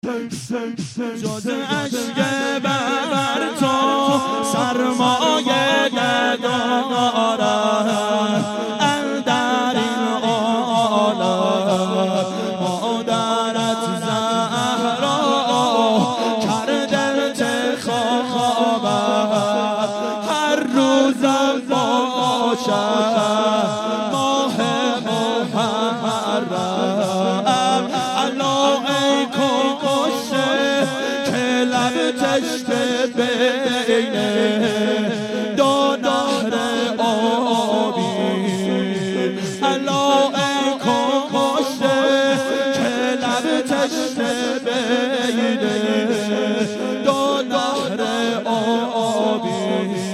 جز عشق بر تو سرمایه ندارد اندر این عالم. مادرت زهرا کرده انتخابت هر روزم باشد ماه محرم. الا ای کشته که لب تشته بین دو نهر آبی. الا ای کشته که لب تشته بین دو نهر آبی.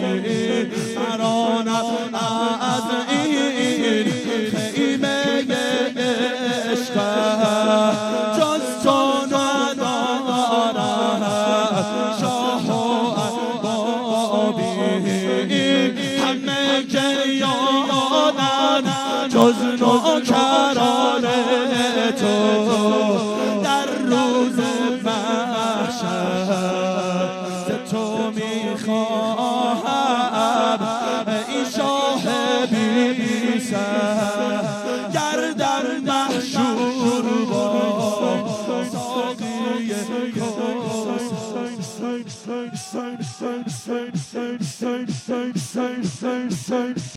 سرانم از این خیمه عشقت جز تو ندارد شاه و اربابی. همه گریانند جز نوکران تو در روز محشر. ز تو میخواهم ای شاه بی سر گردن محشور با ساقی کوثر.